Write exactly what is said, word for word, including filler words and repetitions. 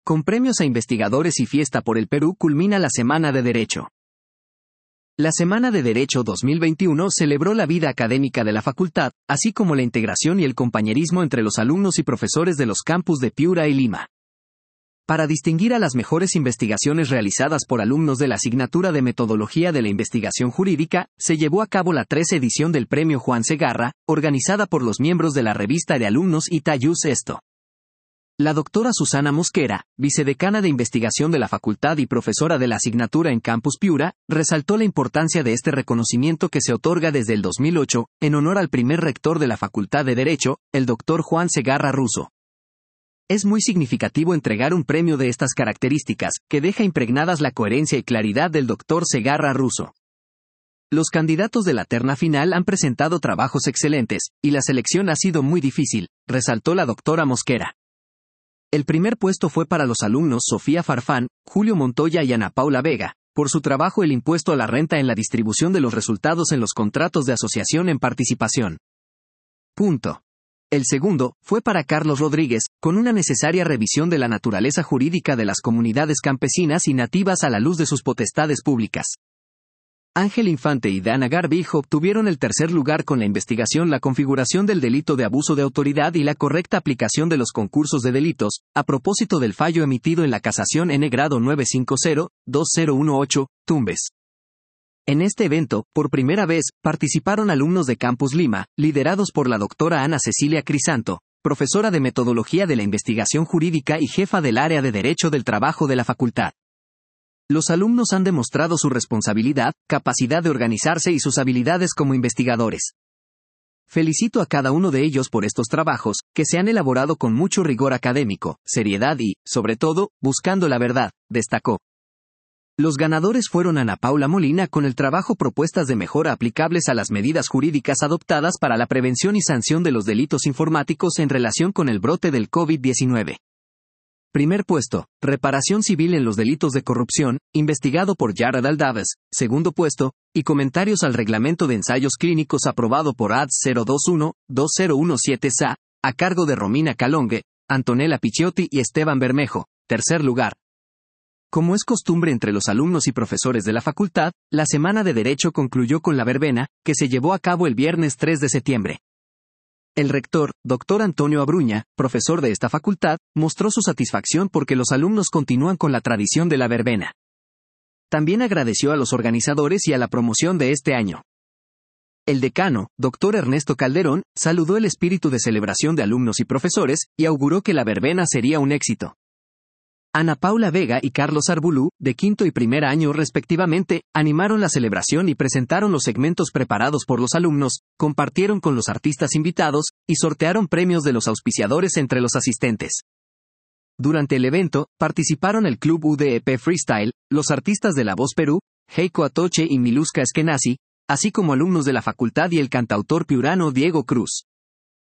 Con premios a investigadores y fiesta por el Perú culmina la Semana de Derecho. La Semana de Derecho dos mil veintiuno celebró la vida académica de la facultad, así como la integración y el compañerismo entre los alumnos y profesores de los campus de Piura y Lima. Para distinguir a las mejores investigaciones realizadas por alumnos de la asignatura de Metodología de la Investigación Jurídica, se llevó a cabo la tercera edición del Premio Juan Segarra, organizada por los miembros de la revista de alumnos Itayus Esto. La doctora Susana Mosquera, vicedecana de investigación de la facultad y profesora de la asignatura en Campus Piura, resaltó la importancia de este reconocimiento que se otorga desde el dos mil ocho, en honor al primer rector de la Facultad de Derecho, el doctor Juan Segarra Russo. Es muy significativo entregar un premio de estas características, que deja impregnadas la coherencia y claridad del doctor Segarra Russo. Los candidatos de la terna final han presentado trabajos excelentes, y la selección ha sido muy difícil, resaltó la doctora Mosquera. El primer puesto fue para los alumnos Sofía Farfán, Julio Montoya y Ana Paula Vega, por su trabajo el impuesto a la renta en la distribución de los resultados en los contratos de asociación en participación. Punto. El segundo fue para Carlos Rodríguez, con una necesaria revisión de la naturaleza jurídica de las comunidades campesinas y nativas a la luz de sus potestades públicas. Ángel Infante y Dana Garbig obtuvieron el tercer lugar con la investigación La configuración del delito de abuso de autoridad y la correcta aplicación de los concursos de delitos, a propósito del fallo emitido en la casación N grado nueve cinco cero dos cero uno ocho, Tumbes. En este evento, por primera vez, participaron alumnos de Campus Lima, liderados por la doctora Ana Cecilia Crisanto, profesora de Metodología de la Investigación Jurídica y jefa del área de Derecho del Trabajo de la facultad. Los alumnos han demostrado su responsabilidad, capacidad de organizarse y sus habilidades como investigadores. Felicito a cada uno de ellos por estos trabajos, que se han elaborado con mucho rigor académico, seriedad y, sobre todo, buscando la verdad, destacó. Los ganadores fueron Ana Paula Molina con el trabajo Propuestas de mejora aplicables a las medidas jurídicas adoptadas para la prevención y sanción de los delitos informáticos en relación con el brote del COVID diecinueve. Primer puesto, Reparación civil en los delitos de corrupción, investigado por Jared Aldaves. Segundo puesto, y comentarios al reglamento de ensayos clínicos aprobado por A D cero dos uno dos cero uno siete S A, a cargo de Romina Calongue, Antonella Picciotti y Esteban Bermejo. Tercer lugar. Como es costumbre entre los alumnos y profesores de la facultad, la Semana de Derecho concluyó con la verbena, que se llevó a cabo el viernes tres de septiembre. El rector, doctor Antonio Abruña, profesor de esta facultad, mostró su satisfacción porque los alumnos continúan con la tradición de la verbena. También agradeció a los organizadores y a la promoción de este año. El decano, doctor Ernesto Calderón, saludó el espíritu de celebración de alumnos y profesores, y auguró que la verbena sería un éxito. Ana Paula Vega y Carlos Arbulú, de quinto y primer año respectivamente, animaron la celebración y presentaron los segmentos preparados por los alumnos, compartieron con los artistas invitados, y sortearon premios de los auspiciadores entre los asistentes. Durante el evento, participaron el Club U D E P Freestyle, los artistas de La Voz Perú, Heiko Atoche y Miluska Eskenazi, así como alumnos de la facultad y el cantautor piurano Diego Cruz.